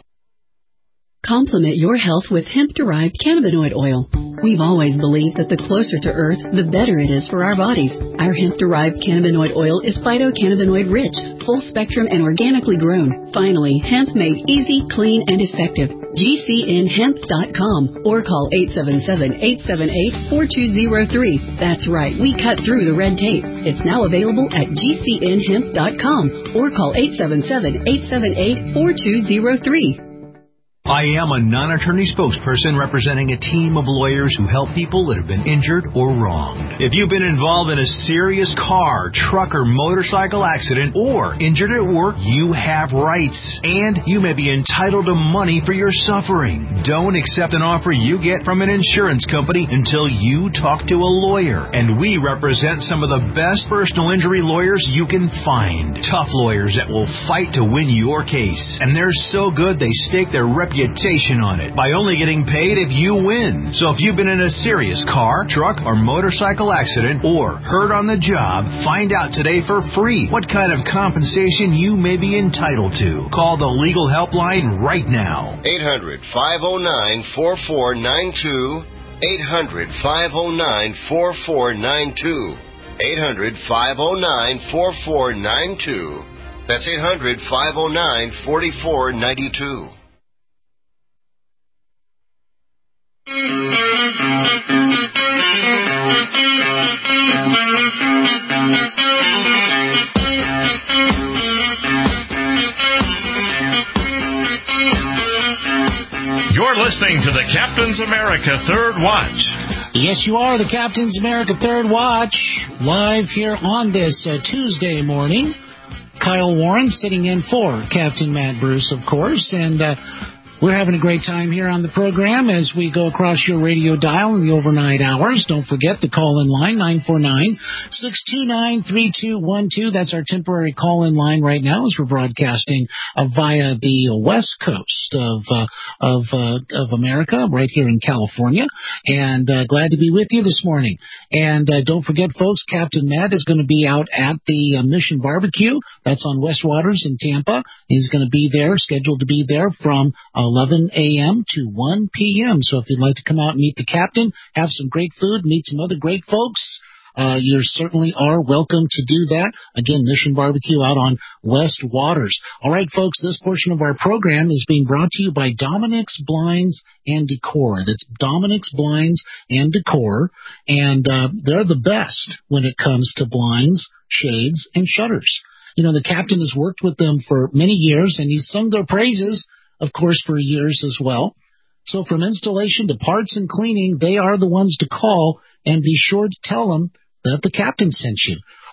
Speaker 22: Complement your health with hemp-derived cannabinoid oil. We've always believed that the closer to Earth, the better it is for our bodies. Our hemp-derived cannabinoid oil is phytocannabinoid-rich, full-spectrum, and organically grown. Finally, hemp made easy, clean, and effective. G C N hemp dot com or call eight seven seven, eight seven eight, four two zero three. That's right, we cut through the red tape. It's now available at G C N hemp dot com or call eight seven seven, eight seven eight, four two zero three.
Speaker 12: I am a non-attorney spokesperson representing a team of lawyers who help people that have been injured or wronged. If you've been involved in a serious car, truck, or motorcycle accident or injured at work, you have rights, and you may be entitled to money for your suffering. Don't accept an offer you get from an insurance company until you talk to a lawyer, and we represent some of the best personal injury lawyers you can find. Tough lawyers that will fight to win your case, and they're so good they stake their reputation reputation on it by only getting paid if you win. So if you've been in a serious car, truck, or motorcycle accident or hurt on the job, find out today for free what kind of compensation you may be entitled to. Call the legal helpline right now.
Speaker 8: eight hundred, five oh nine, four four nine two. eight hundred, five oh nine, four four nine two. eight hundred, five oh nine, four four nine two. That's eight hundred, five oh nine, four four nine two.
Speaker 2: You're listening to the Captain's America Third Watch.
Speaker 5: Yes, you are the Captain's America Third Watch, live here on this uh, Tuesday morning. Kyle Warren sitting in for Captain Matt Bruce, of course, and uh, we're having a great time here on the program as we go across your radio dial in the overnight hours. Don't forget the call-in line, nine four nine, six two nine, three two one two. That's our temporary call-in line right now as we're broadcasting uh, via the west coast of uh, of uh, of America, right here in California. And uh, glad to be with you this morning. And uh, don't forget, folks, Captain Matt is going to be out at the uh, Mission Barbecue. That's on West Waters in Tampa. He's going to be there, scheduled to be there from eleven a.m. to one p.m. So if you'd like to come out and meet the captain, have some great food, meet some other great folks, uh, you certainly are welcome to do that. Again, Mission Barbecue out on West Waters. All right, folks, this portion of our program is being brought to you by Dominic's Blinds and Decor. That's Dominic's Blinds and Decor, and uh, they're the best when it comes to blinds, shades, and shutters. You know, the captain has worked with them for many years, and he's sung their praises, of course, for years as well. So from installation to parts and cleaning, they are the ones to call, and be sure to tell them that the captain sent you.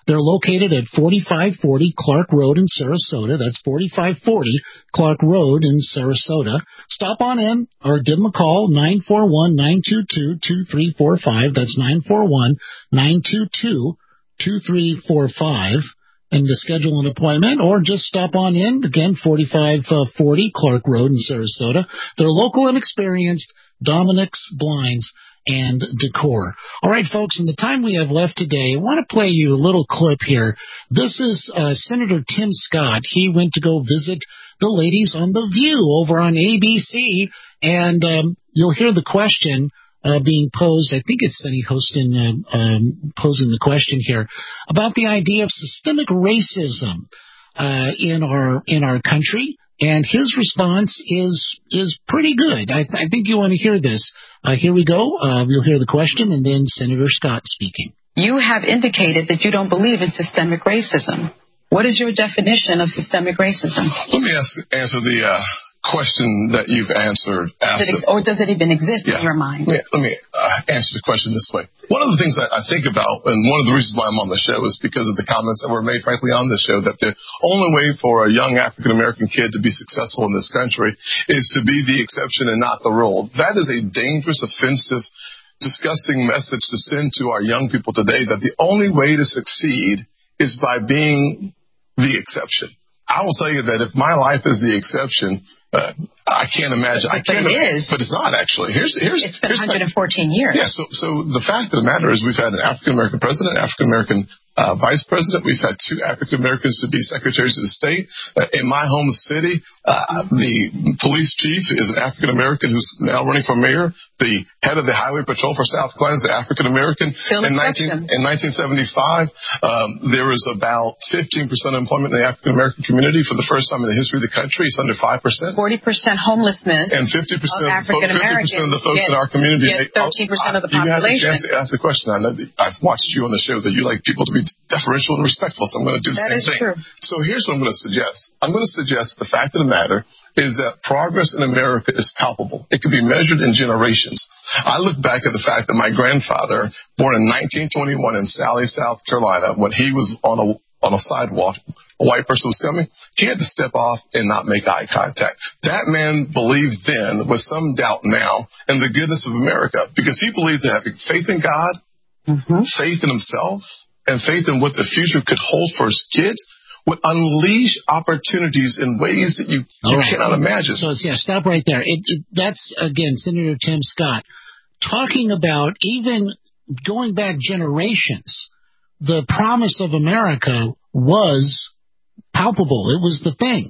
Speaker 5: They're located at forty-five forty Clark Road in Sarasota. That's forty-five forty Clark Road in Sarasota. Stop on in or give them a call, nine four one, nine two two, two three four five. That's nine four one, nine two two, two three four five. And to schedule an appointment, or just stop on in, again, forty-five forty Clark Road in Sarasota. They're local and experienced, Dominic's Blinds and Decor. All right, folks, in the time we have left today, I want to play you a little clip here. This is uh, Senator Tim Scott. He went to go visit the ladies on The View over on A B C, and um, you'll hear the question Uh, being posed. I think it's Sunny Hostin uh, um, posing the question here about the idea of systemic racism uh, in our in our country, and his response is is pretty good. I, th- I think you want to hear this. Uh, here we go. Uh, you'll hear the question, and then Senator Scott speaking.
Speaker 1: You have indicated that you don't believe in systemic racism. What is your definition of systemic racism?
Speaker 3: Let me ask, answer the uh, question that you've answered.
Speaker 1: Does it, or does it even exist yeah. in your mind?
Speaker 3: Let me, let me uh, answer the question this way. One of the things I, I think about, and one of the reasons why I'm on the show, is because of the comments that were made, frankly, on this show, that the only way for a young African-American kid to be successful in this country is to be the exception and not the rule. That is a dangerous, offensive, disgusting message to send to our young people today, that the only way to succeed is by being the exception. I will tell you that if my life is the exception, Uh, I can't imagine.
Speaker 1: But,
Speaker 3: I can't
Speaker 1: but it
Speaker 3: imagine,
Speaker 1: is.
Speaker 3: But it's not actually. Here's here's.
Speaker 1: It's been
Speaker 3: here's
Speaker 1: one hundred fourteen the, years.
Speaker 3: Yeah. So so the fact of the matter is, we've had an African American president, African American uh, vice president. We've had two African Americans to be secretaries of the state. Uh, in my home city, uh, the police chief is an African American who's now running for mayor. The head of the highway patrol for South Carolina is an African American. In nineteen in nineteen seventy-five, um, there was about fifteen percent unemployment in the African American community for the first time in the history of the country. It's under five percent.
Speaker 1: Forty percent homelessness.
Speaker 3: And fifty percent
Speaker 1: of African Americans.
Speaker 3: of the folks
Speaker 1: get,
Speaker 3: in our community.
Speaker 1: Get thirteen percent of the population.
Speaker 3: You have to ask the question. I know that I've watched you on the show that you like people to be deferential and respectful, so I'm going to do the
Speaker 1: that
Speaker 3: same thing.
Speaker 1: True.
Speaker 3: So here's what I'm going to suggest. I'm going to suggest the fact of the matter is that progress in America is palpable. It can be measured in generations. I look back at the fact that my grandfather, born in nineteen twenty-one in Sally, South Carolina, when he was on a on a sidewalk, a white person was coming, he had to step off and not make eye contact. That man believed then, with some doubt now, in the goodness of America, because he believed that having faith in God, mm-hmm. faith in himself, and faith in what the future could hold for his kids would unleash opportunities in ways that you, you right. cannot imagine.
Speaker 5: So, it's, yeah, stop right there. It, it, that's, again, Senator Tim Scott talking about even going back generations. The promise of America was palpable. It was the thing.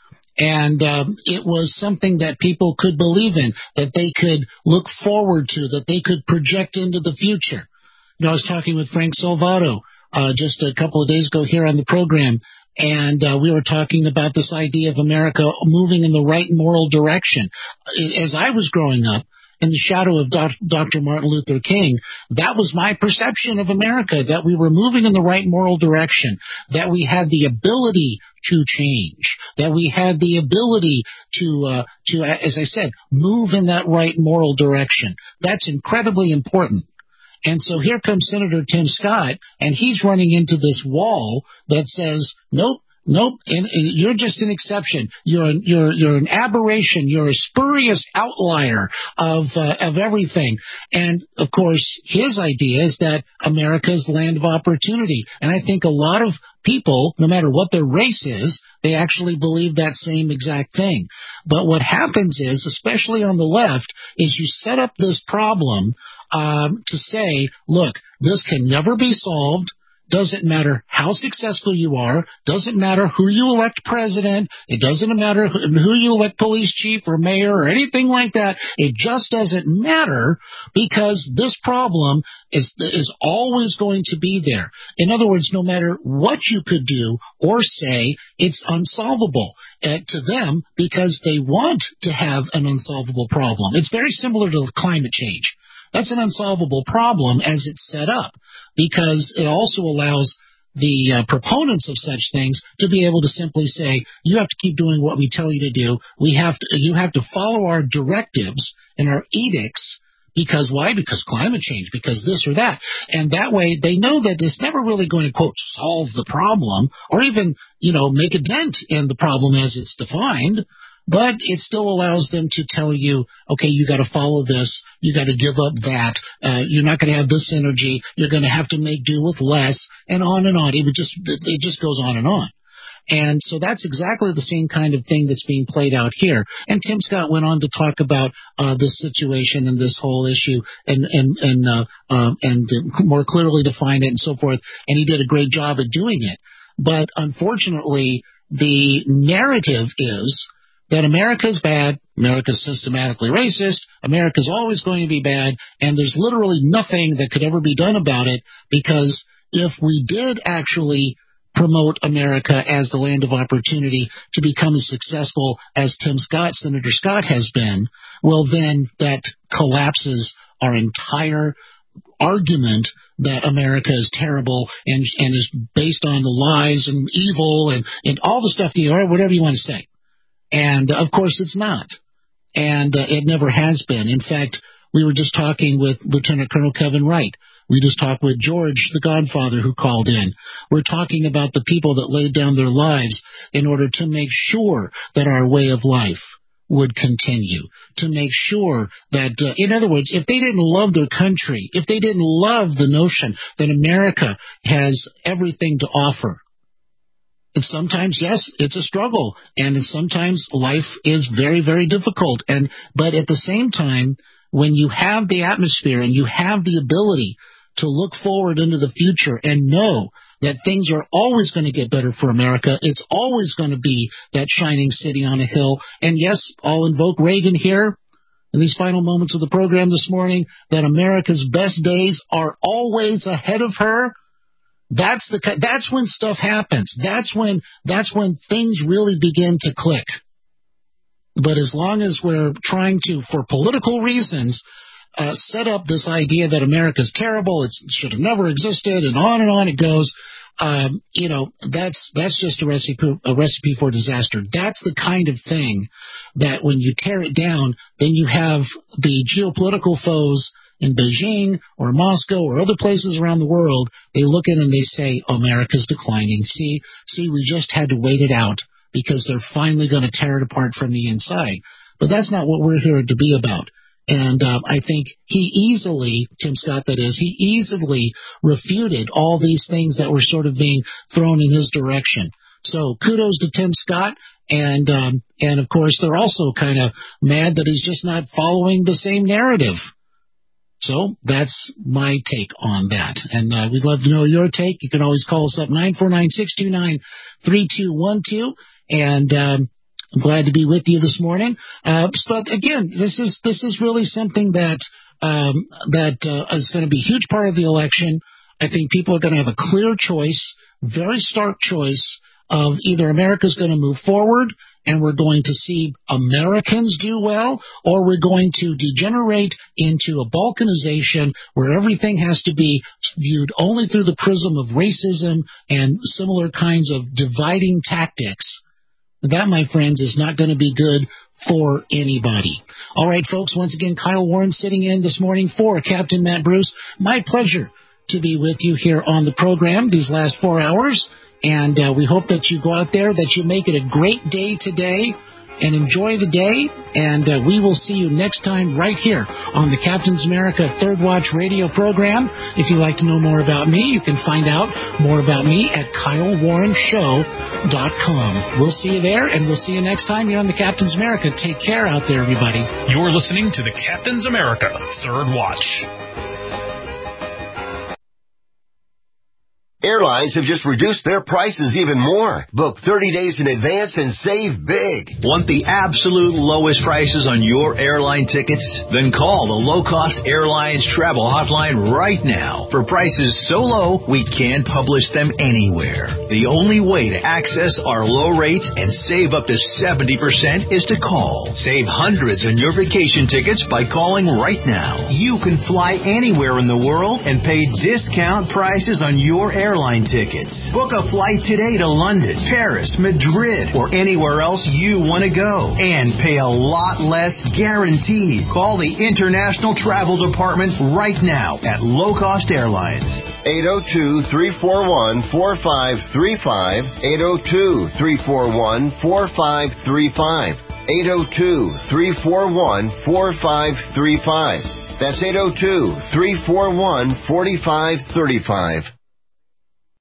Speaker 5: And um, it was something that people could believe in, that they could look forward to, that they could project into the future. You know, I was talking with Frank Salvato uh, just a couple of days ago here on the program, and uh, we were talking about this idea of America moving in the right moral direction. As I was growing up, in the shadow of Doctor Martin Luther King, that was my perception of America, that we were moving in the right moral direction, that we had the ability to change, that we had the ability to, uh, to, as I said, move in that right moral direction. That's incredibly important. And so here comes Senator Tim Scott, and he's running into this wall that says, nope, Nope, and, and you're just an exception. You're an, you're you're an aberration. You're a spurious outlier of uh, of everything. And of course, his idea is that America is the land of opportunity. And I think a lot of people, no matter what their race is, they actually believe that same exact thing. But what happens is, especially on the left, is you set up this problem um, to say, look, this can never be solved. Doesn't matter how successful you are. Doesn't matter who you elect president. It doesn't matter who you elect police chief or mayor or anything like that. It just doesn't matter because this problem is is always going to be there. In other words, no matter what you could do or say, it's unsolvable uh, to them because they want to have an unsolvable problem. It's very similar to climate change. That's an unsolvable problem as it's set up because it also allows the uh, proponents of such things to be able to simply say, you have to keep doing what we tell you to do. We have to, you have to follow our directives and our edicts Because why? Because climate change, because this or that. And that way they know that it's never really going to, quote, solve the problem or even, you know, make a dent in the problem as it's defined. But it still allows them to tell you, okay, you got to follow this. You got to give up that. Uh, you're not going to have this energy. You're going to have to make do with less, and on and on. It would just, it just goes on and on. And so that's exactly the same kind of thing that's being played out here. And Tim Scott went on to talk about uh, this situation and this whole issue and and and uh, uh, and more clearly define it and so forth. And he did a great job at doing it. But unfortunately, the narrative is that America's bad, America's systematically racist, America's always going to be bad, and there's literally nothing that could ever be done about it, because if we did actually promote America as the land of opportunity to become as successful as Tim Scott, Senator Scott, has been, well, then that collapses our entire argument that America is terrible and, and is based on the lies and evil and, and all the stuff, that you, or whatever you want to say. And, of course, it's not. And uh, it never has been. In fact, we were just talking with Lieutenant Colonel Kevin Wright. We just talked with George, the Godfather, who called in. We're talking about the people that laid down their lives in order to make sure that our way of life would continue, to make sure that, uh, in other words, if they didn't love their country, if they didn't love the notion that America has everything to offer, and sometimes, yes, it's a struggle, and sometimes life is very, very difficult. And but at the same time, when you have the atmosphere and you have the ability to look forward into the future and know that things are always going to get better for America, it's always going to be that shining city on a hill. And yes, I'll invoke Reagan here in these final moments of the program this morning, that America's best days are always ahead of her. That's the that's when stuff happens. That's when that's when things really begin to click. But as long as we're trying to, for political reasons, uh, set up this idea that America's terrible, it should have never existed, and on and on it goes, um, you know, that's that's just a recipe, a recipe for disaster. That's the kind of thing that when you tear it down, then you have the geopolitical foes in Beijing or Moscow or other places around the world. They look in and they say, America's declining. See, see, we just had to wait it out because they're finally going to tear it apart from the inside. But that's not what we're here to be about. And um, I think he easily, Tim Scott that is, he easily refuted all these things that were sort of being thrown in his direction. So kudos to Tim Scott. And, um, and of course, they're also kind of mad that he's just not following the same narrative. So that's my take on that. And uh, we'd love to know your take. You can always call us up, nine four nine, six two nine, three two one two. And um, I'm glad to be with you this morning. Uh, but again, this is this is really something that um, that uh, is going to be a huge part of the election. I think people are going to have a clear choice, very stark choice of either America's going to move forward and we're going to see Americans do well, or we're going to degenerate into a balkanization where everything has to be viewed only through the prism of racism and similar kinds of dividing tactics. That, my friends, is not going to be good for anybody. All right, folks, once again, Kyle Warren sitting in this morning for Captain Matt Bruce. My pleasure to be with you here on the program these last four hours. And uh, we hope that you go out there, that you make it a great day today and enjoy the day. And uh, we will see you next time right here on the Captain's America Third Watch radio program. If you'd like to know more about me, you can find out more about me at Kyle Warren Show dot com. We'll see you there, and we'll see you next time here on the Captain's America. Take care out there, everybody.
Speaker 2: You're listening to the Captain's America Third Watch.
Speaker 8: Airlines have just reduced their prices even more. Book thirty days in advance and save big.
Speaker 12: Want the absolute lowest prices on your airline tickets? Then call the Low Cost Airlines Travel Hotline right now. For prices so low, we can't publish them anywhere. The only way to access our low rates and save up to seventy percent is to call. Save hundreds on your vacation tickets by calling right now. You can fly anywhere in the world and pay discount prices on your airline tickets. Book a flight today to London, Paris, Madrid, or anywhere else you want to go. And pay a lot less guaranteed. Call the International Travel Department right now at Low Cost Airlines.
Speaker 8: eight oh two, three four one, four five three five. eight oh two, three four one, four five three five. eight oh two, three four one, four five three five. That's eight oh two, three four one, four five three five.